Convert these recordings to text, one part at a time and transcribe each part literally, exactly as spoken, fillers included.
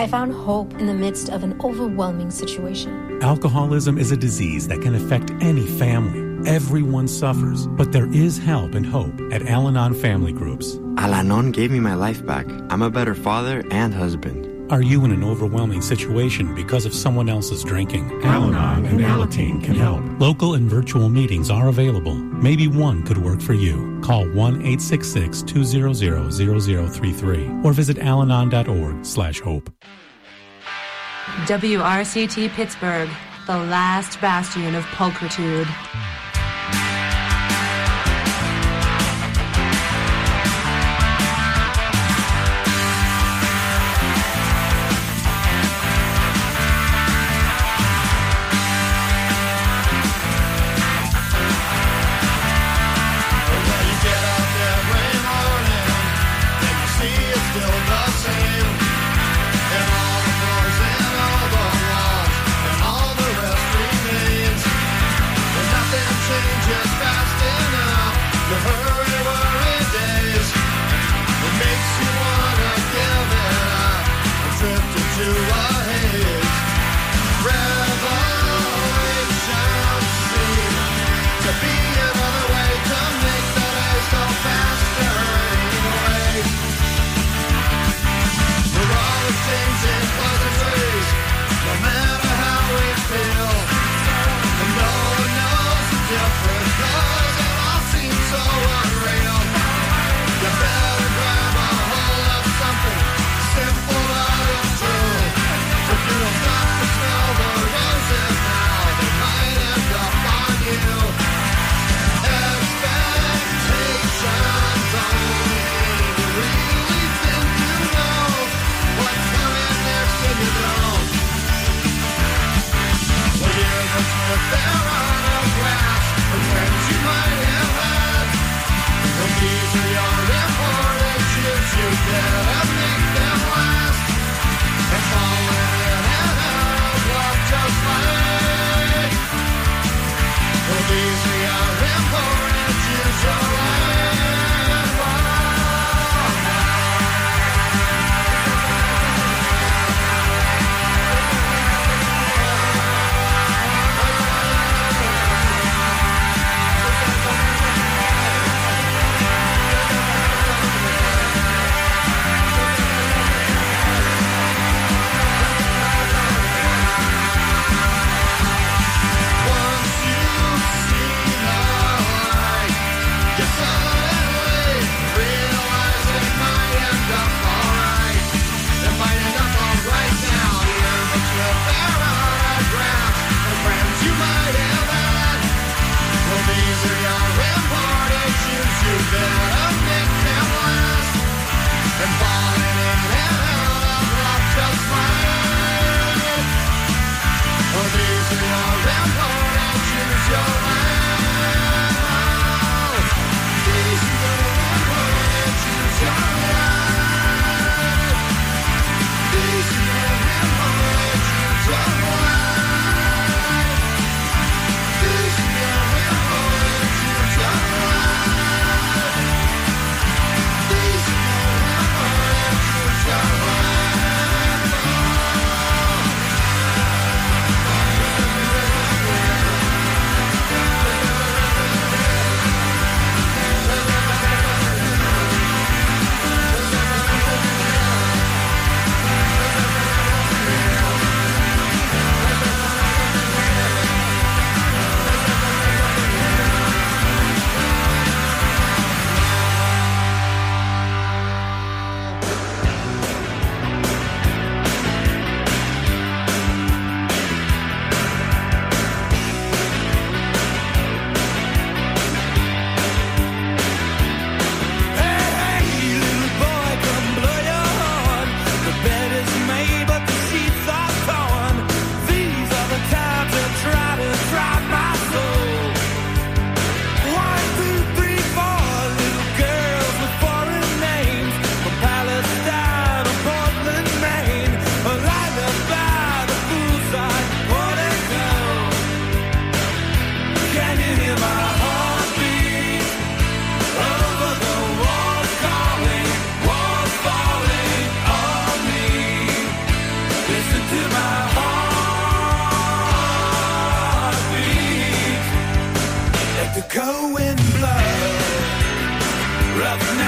I found hope in the midst of an overwhelming situation. Alcoholism is a disease that can affect any family. Everyone suffers, but there is help and hope at Al-Anon Family Groups. Al-Anon gave me my life back. I'm a better father and husband. Are you in an overwhelming situation because of someone else's drinking? Al-Anon and Alateen can help. Local and virtual meetings are available. Maybe one could work for you. Call one eight six six, two zero zero, zero zero three three or visit alanon.org slash hope. W R C T Pittsburgh, the last bastion of pulchritude. Nothing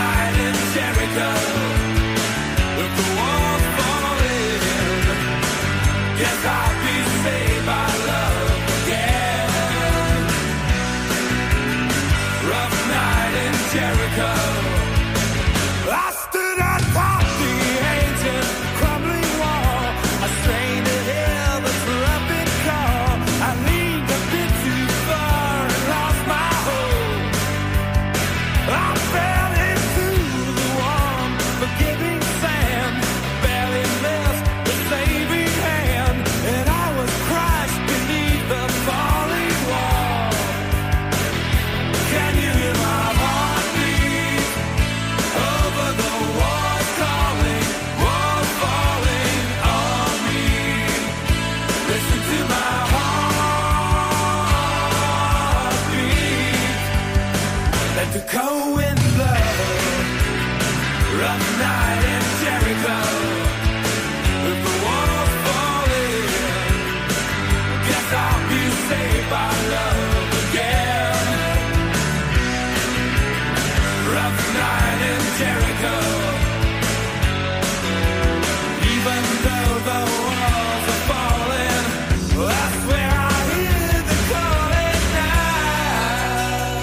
night in Jericho. If the walls fall in, guess I'll be saved by love again. Rough night in Jericho. I stood atop the ancient crumbling wall. I strained to hear the trumpet call. I leaned a bit too far and lost my hold. I fell into the warm, forgiving sand. Barely missed the saving hand, and I was crushed beneath the falling wall. Can you hear my heartbeat over the walls calling, walls falling on me? Listen to my heartbeat. Let the cold wind blow. Rough night in Jericho. If the walls fall in, guess I'll be saved by love again. Rough night in Jericho. Even though the walls are falling, I swear I hear the calling now.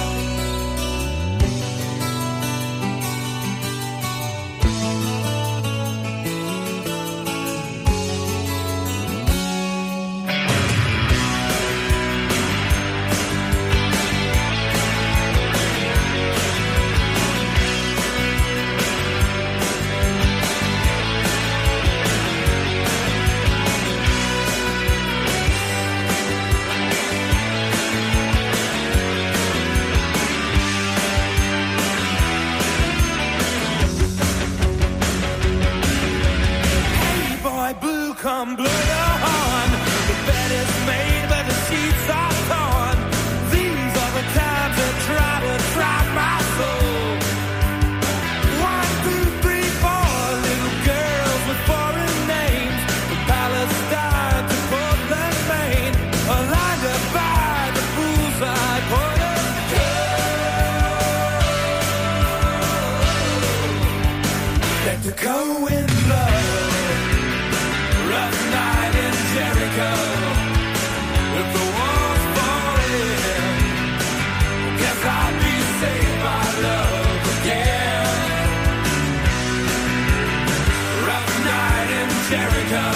Hey boy blue, come blow your horn. The bed is made but the sheets are torn. These are the times that try to trap my soul. One, two, three, four little girls with foreign names, from Palestine to Portland, Maine, are lined up by the poolside porter's door. Let the cold wind blow. Rough night in Jericho. If the walls fall in, guess I'll be saved by love again. Rough night in Jericho.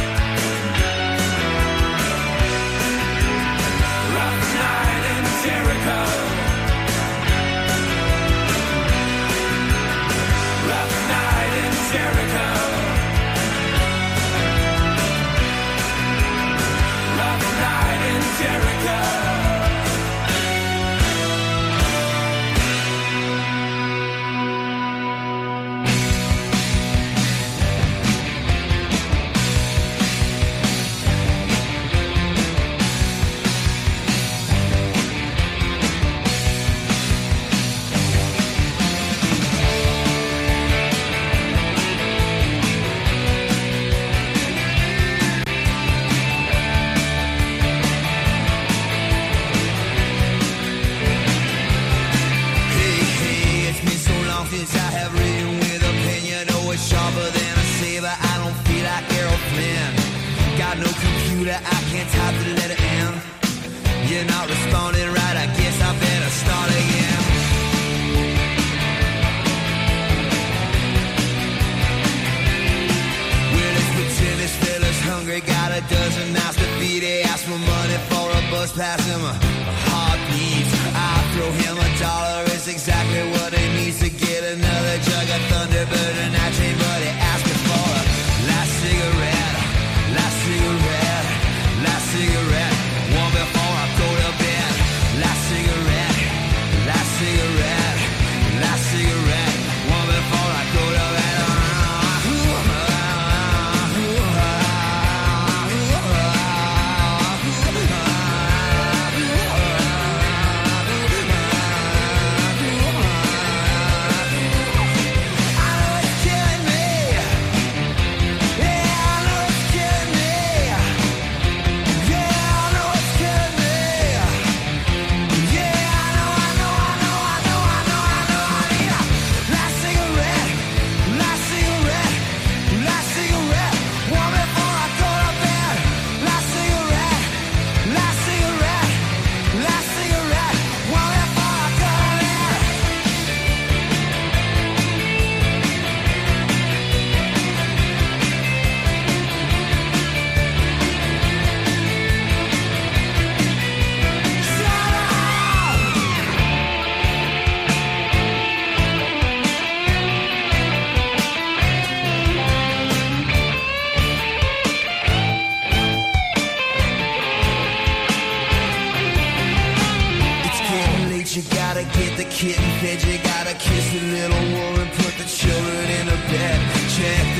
Rough night in Jericho. Rough night in Jericho. Rough night in Jericho. Hey, hey, it's been so long since I have written with a pen. You know it's sharper than a saber. I don't feel like Errol Flynn. Got no computer, I can't type the letter M. You're not responding right, I guess I better start again. Well, let's pretend this fella's hungry, got a dozen mouths to feed. He asked for money for a bus pass, him a heartbeat. I throw him a dollar, it's exactly what he needs to get another jug of Thunderbird and I chain. But he asked me for a last cigarette, last cigarette, last cigarette, one before I go to bed. Last cigarette, last cigarette, last cigarette, one before I go to bed.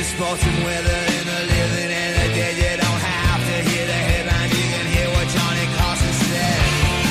sporting weather in the living and the dead. You don't have to hear the headlines, you can hear what Johnny Carson said.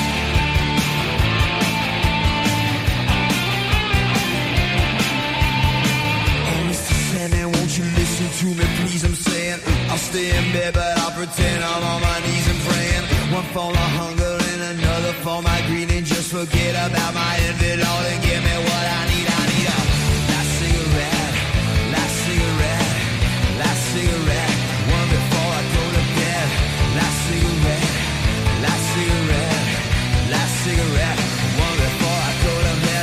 Oh, Mister Sandman, won't you listen to me, please? I'm saying I'll stay in bed, but I'll pretend I'm on my knees and praying. One for my hunger and another for my greed, and just forget about my envy, Lord, and give me what I need. I need a last cigarette, last cigarette, last cigarette, one before I go to bed. Last cigarette, last cigarette, last cigarette, one before I go to bed.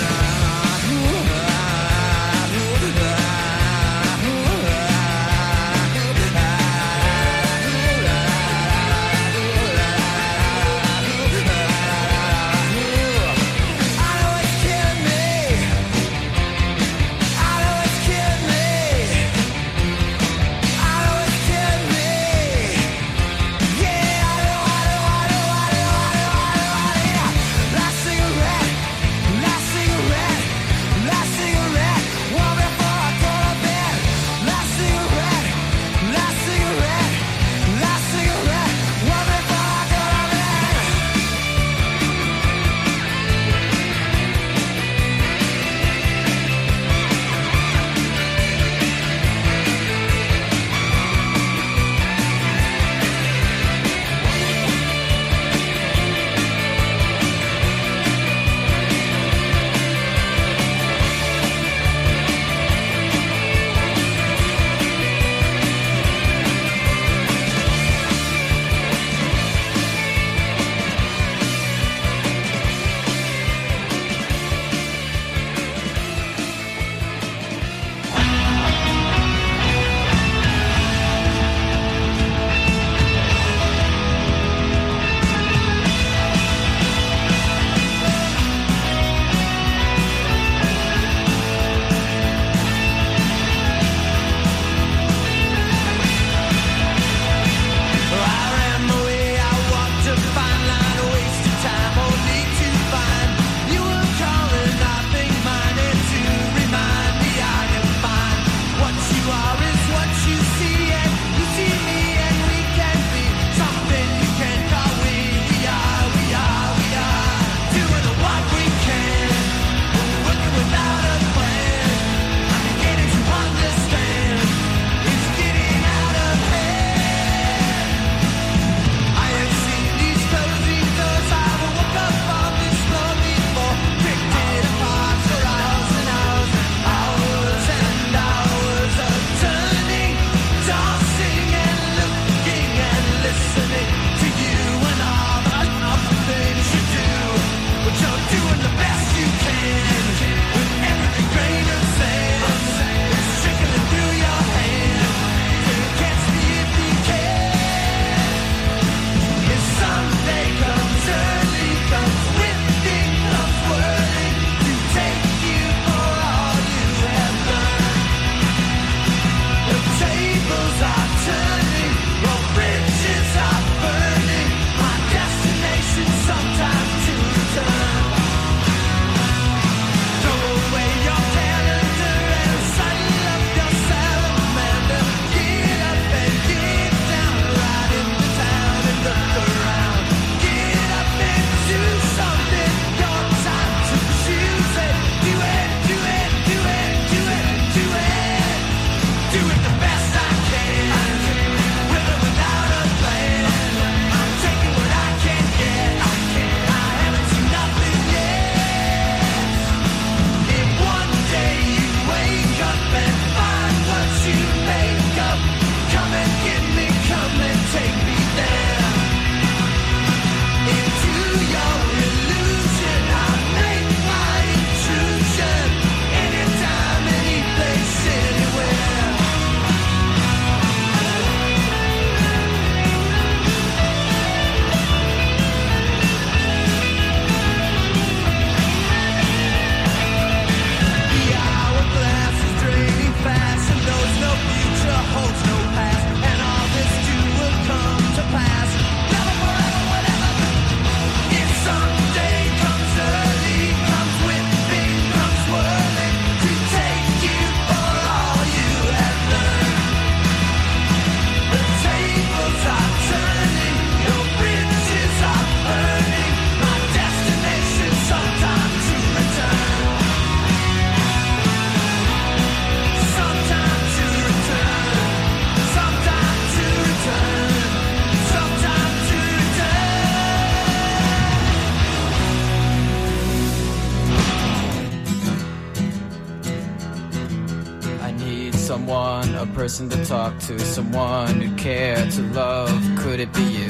someone, a person to talk to, someone who'd care to love. Could it be you?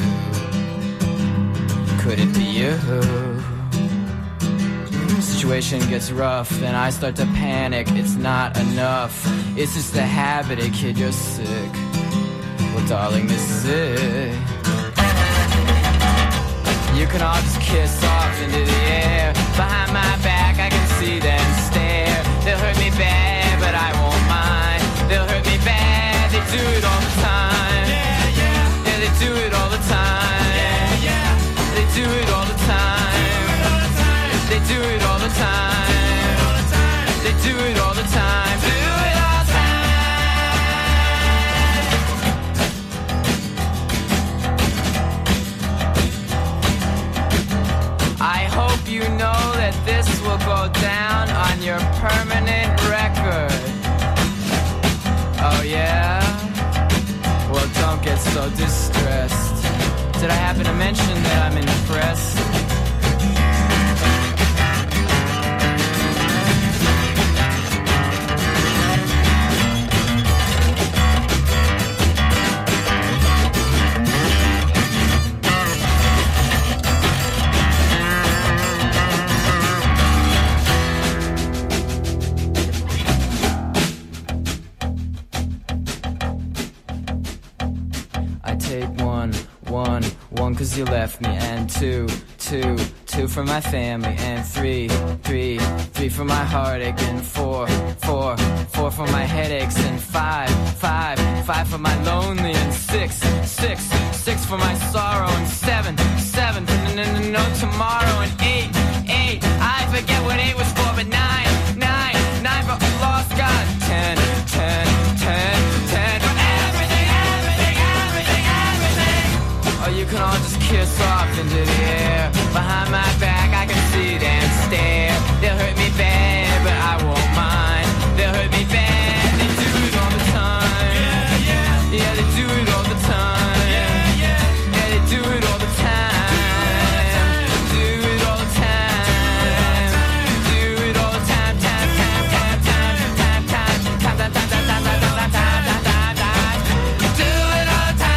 Could it be you? Situation gets rough and I start to panic. It's not enough. It's just a habit, a kid, you're sick. Well, darling, this is it. You can all just kiss off into the air. Behind my back I can see them stare. They'll hurt me bad, but I won't mind. They'll hurt me bad, they do it all the time. Yeah, yeah. Yeah, they do it all the time. Yeah, yeah. They do it all the time. They do it all the time. They do it all the time. Do it all the time. I hope you know that this will go down on your permanent record. Oh yeah? Well, don't get so distressed. Did I happen to mention that I'm impressed? Cause you left me, and two, two, two for my family, and three, three, three for my heartache, and four, four, four for my headaches, and five, five, five for my lonely, and six, six, six for my sorrow, and seven, seven for no, no, no tomorrow, and eight, eight, I forget what eight was for, but nine, nine, nine for a lost God, ten, ten, ten, ten for everything, everything, everything, everything. Oh, you can all just kiss off into the air. Behind my back I can see them stare. They'll hurt me bad, but I won't mind. They'll hurt me bad, they do it all the time. Yeah, yeah. Yeah, they do it all the time. Yeah, yeah. Yeah, they do it all the time. Do it all the time. Do it all the time. Time, time, time, time, time, time, time, time, time, time, time, time, time, time, time, time. Do it all the time.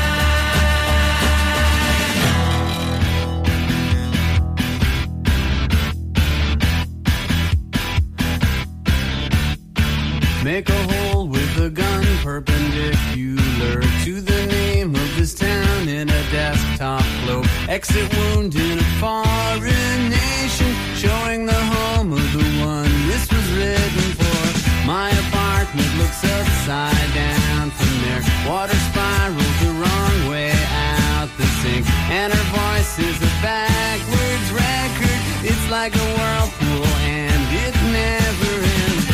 Make a hole with a gun perpendicular to the name of this town in a desktop globe. Exit wound in a foreign nation, showing the home of the one this was written for. My apartment looks upside down from there. Water spiraled the wrong way out the sink, and her voice is a backwards record. It's like a whirlpool and it never ends.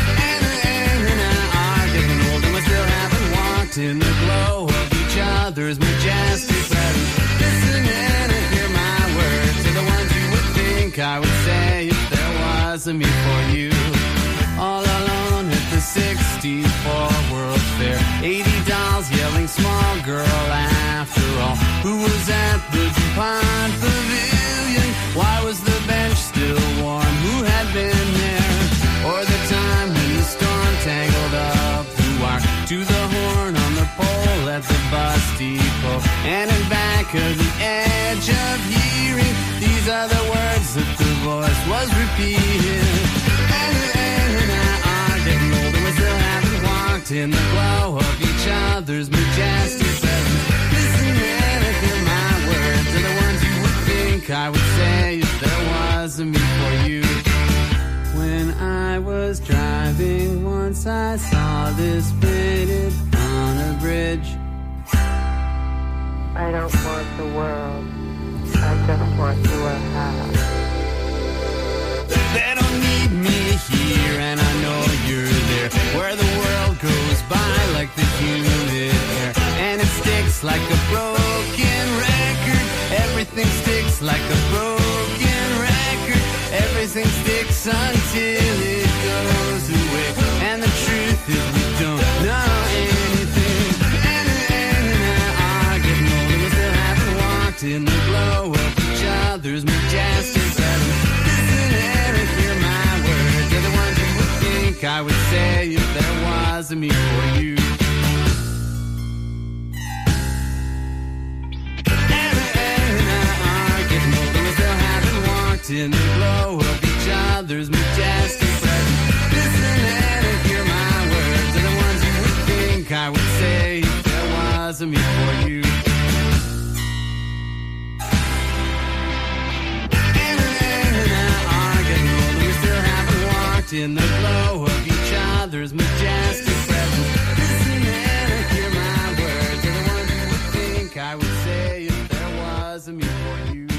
In the glow of each other's majestic presence. Listen in and hear my words. They're the ones you would think I would say if there was a me for you. All alone at the sixty-four World's Fair. eighty dolls yelling small girl after all. Who was at the DuPont Pavilion? Why was the bench still warm? Who had been there? Or the time when the storm tangled up the wire to the horn on the pole at the bus depot, and in back of the edge of hearing, these are the words that the voice was repeating. And, and, and I are getting older, we still haven't walked in the glow of each other's majestic presence. Listen in and hear my words, they're the ones you would think I would say if there was a me for you. When I was driving once I saw this printed on a bridge. I don't want the world, I just want your house. They don't need me here and I know you're there, where the world goes by like the humid air, and it sticks like a broken record. Everything sticks like a broken record. Everything sticks until it goes away, and the truth is we don't know anything. And, and, and I are getting older, we still haven't walked in the glow of each other's majestic presence. Listen and hear my words, they're the ones you would think I would say if there was was me for you. And, and I are getting older, we still haven't walked in the glow of each other's majestic presence. Listen and hear my words, are the ones you would think I would say if there was me for you. In the glow of each other's majestic presence. Listen and hear my words, are the ones you would think I would say if there was a me for you.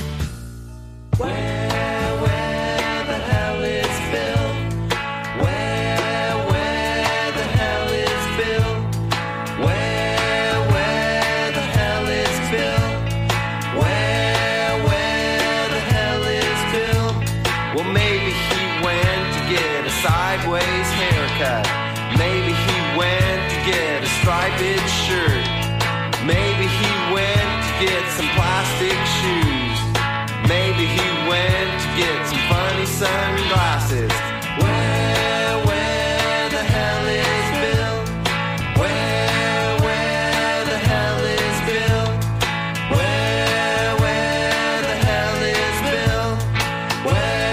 Where, where the hell is Phil? Where, where the hell is Phil? Where, where the hell is Phil? Where, where the hell is Phil? Well, maybe he went get a sideways haircut. Maybe he went to get a striped shirt. Maybe he went to get some plastic shoes. Maybe he went to get some funny sunglasses. Where, where the hell is Bill? Where, where the hell is Bill? Where, where the hell is Bill? Where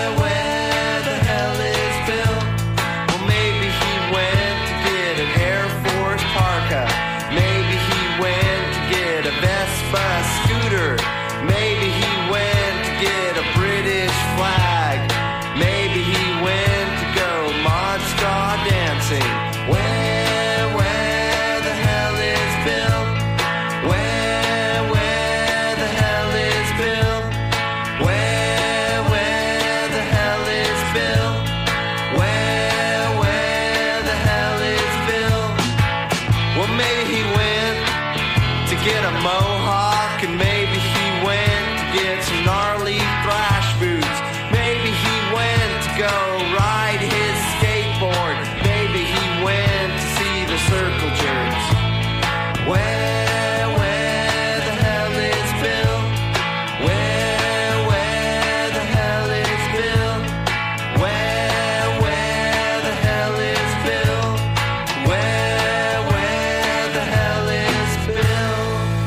maybe he went to get a British flag. Maybe he went to go Mod Ska dancing. Where, where the hell is Bill? Where, where the hell is Bill? Where, where the hell is Bill? Where, where the hell is Bill? Well, maybe he went to get a mohawk, and maybe he went to get some gnarly thrash boots. Maybe he went to go ride his skateboard. Maybe he went to see the circle jerks. Where, where the hell is Bill? Where, where the hell is Bill? Where, where the hell is Bill? Where, where the hell is Bill?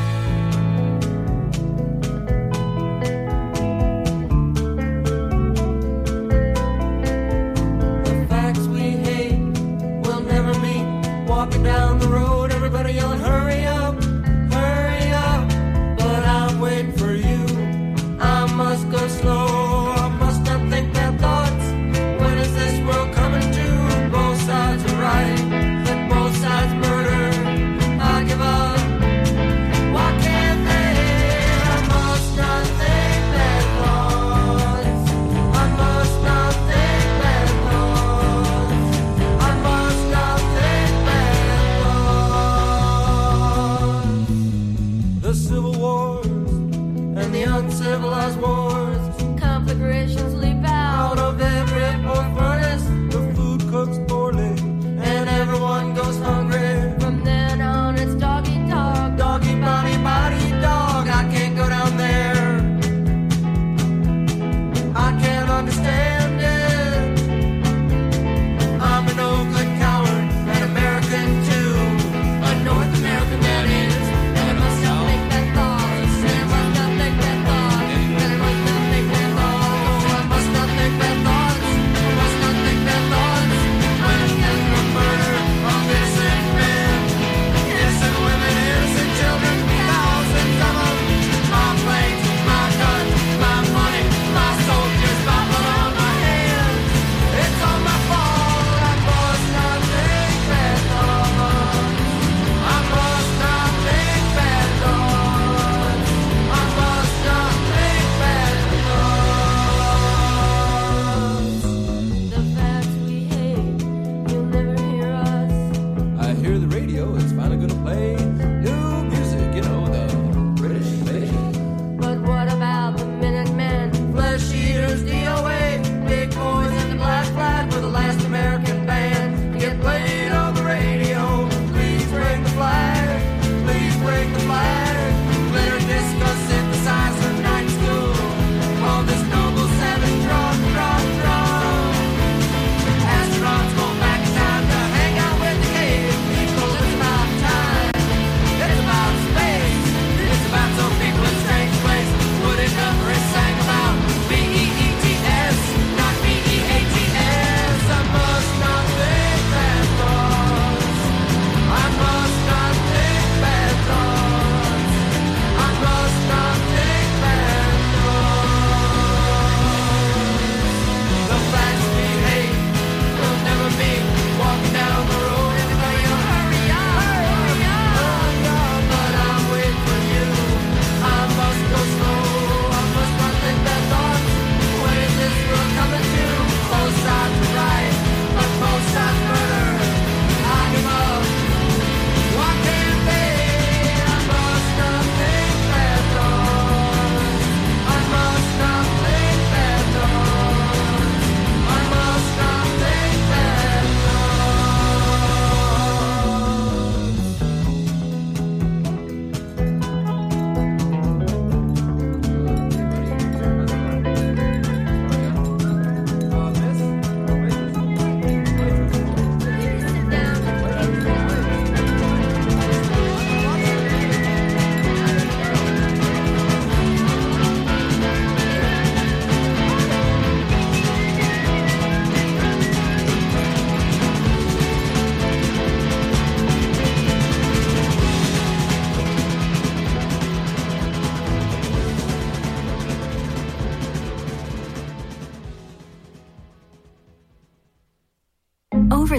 Walking down the road, everybody yelling, hurry up, hurry up. But I'm waiting for you. I must go slow, I must not think bad thoughts. When is this world coming to? Both sides are right, but both sides murder. I give up. Why can't they? I must not think bad thoughts. I must not think bad thoughts. I must not think bad thoughts. The civil wars and the uncivilized wars. Conflagrations leap out of every poor furnace. The food cooks poorly and everyone goes hungry. From then on it's doggy dog, doggy body body dog. I can't go down there, I can't understand it. I'm an Oakland coward, an American too, a North American that is. And I must not think bad thoughts, and I must not think bad thoughts, and I must not think bad thoughts. Oh, I must not think bad thoughts, I must not think bad thoughts. I am getting the murder of innocent men, innocent women, innocent children, thousands of them. My planes, my guns, my money, my soldiers, my blood on my hands. It's all my fault. I must not think bad thoughts. I must not think bad thoughts. I must not think bad thoughts. The facts we hate, you'll never hear us. I hear the radio is finally gonna play new music, you know, the British invasion. But what about the Minutemen, flesh eaters, D O A, big boys in the black flag were the last American band to get played on the radio? Please break the flag, please break the flag. Glitter disco synthesizer night school. On this noble seven drum, drum, drum. Astronauts go back in time to hang out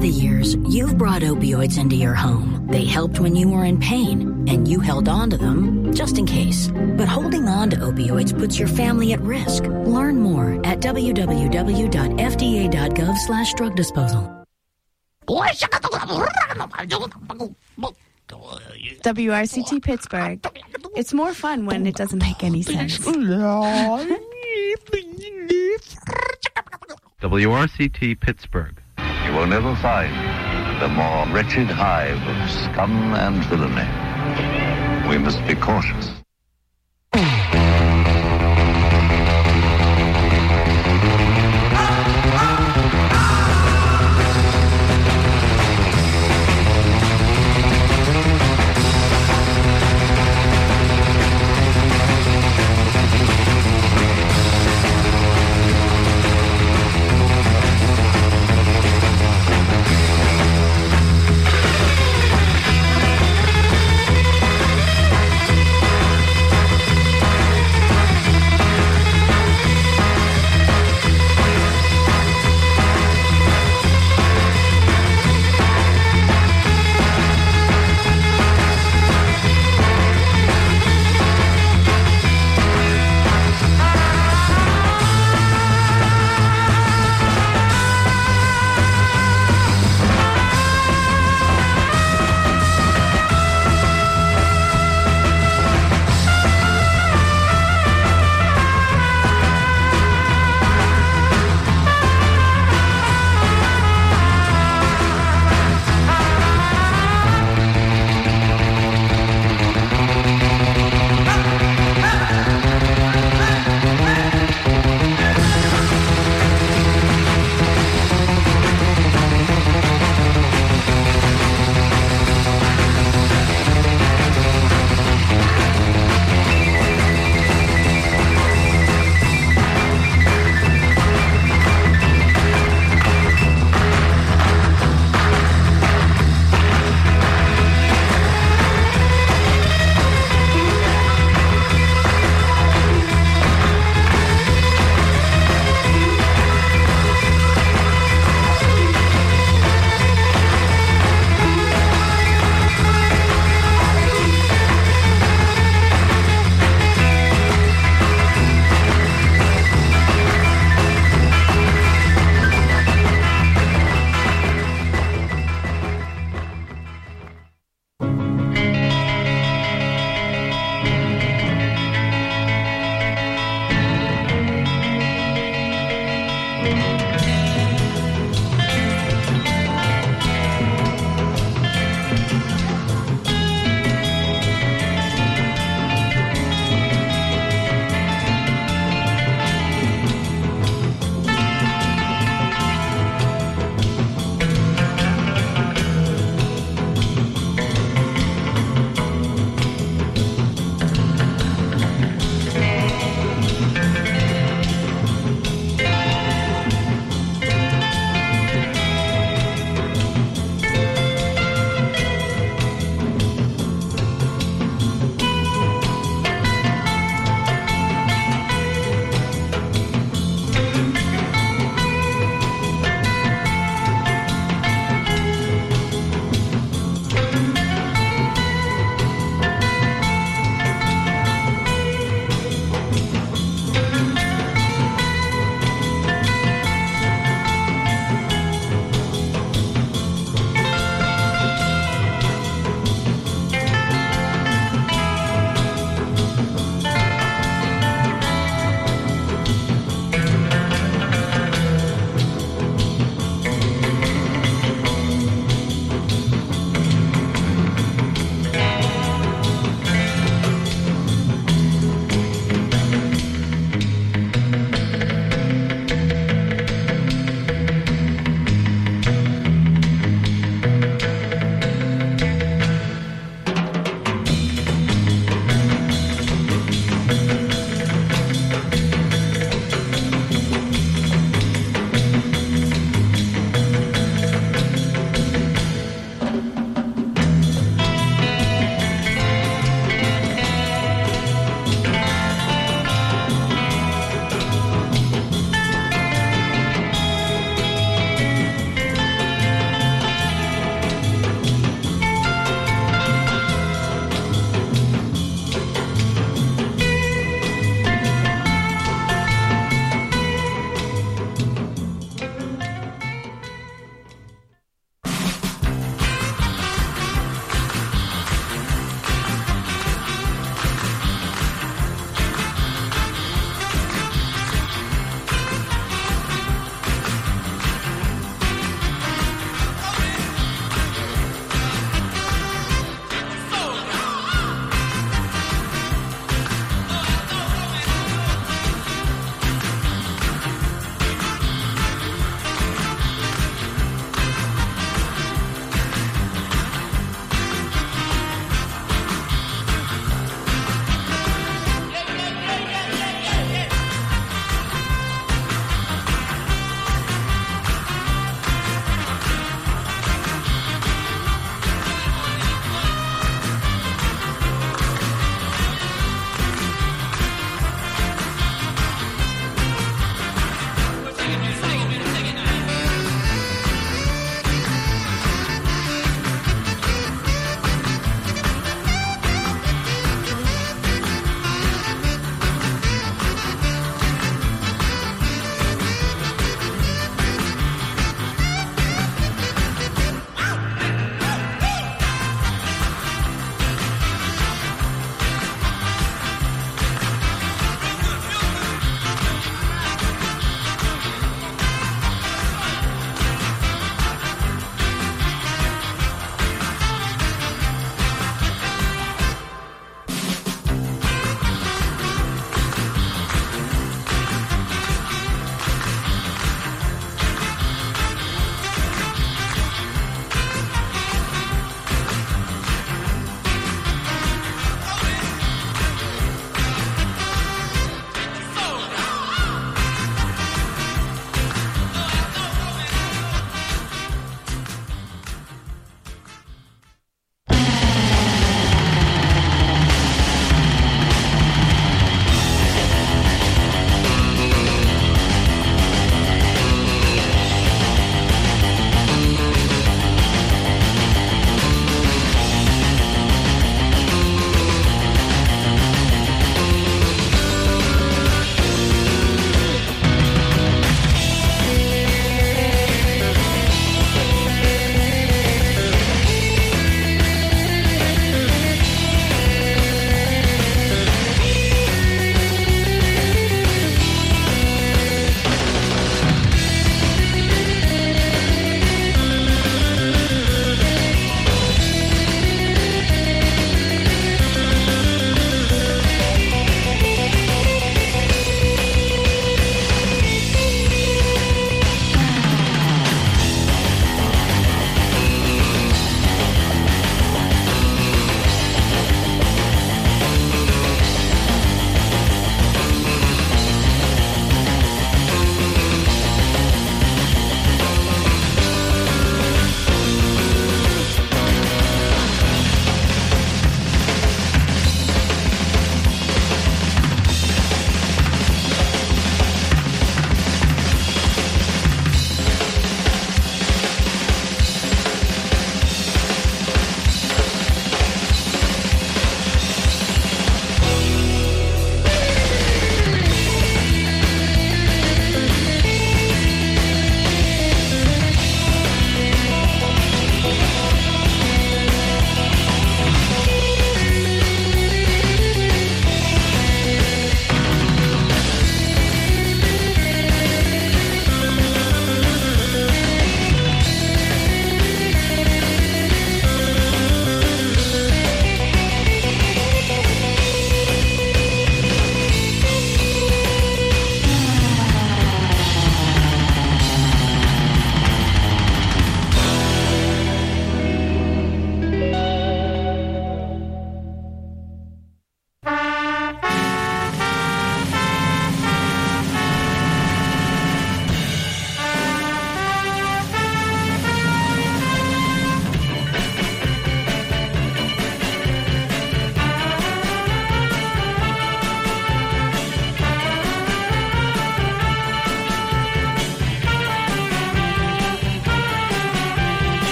the years, you've brought opioids into your home. They helped when you were in pain, and you held on to them just in case. But holding on to opioids puts your family at risk. Learn more at w w w dot f d a dot gov slash drug disposal. W R C T Pittsburgh. It's more fun when it doesn't make any sense. W R C T Pittsburgh. You will never find the more wretched hive of scum and villainy. We must be cautious.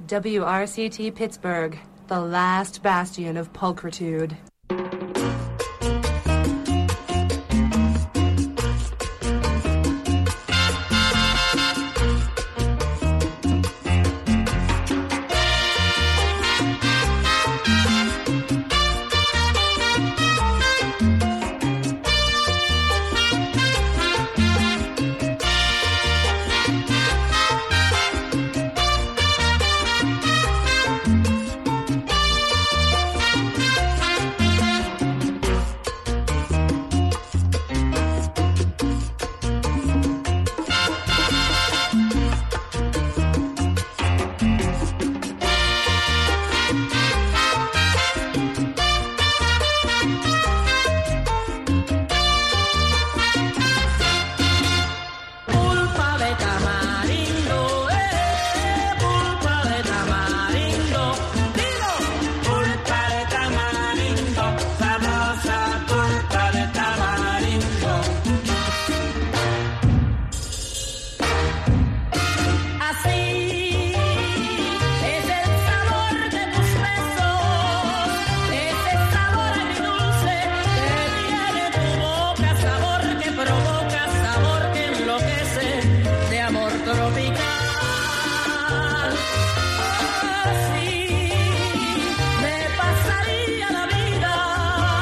W R C T Pittsburgh, the last bastion of pulchritude.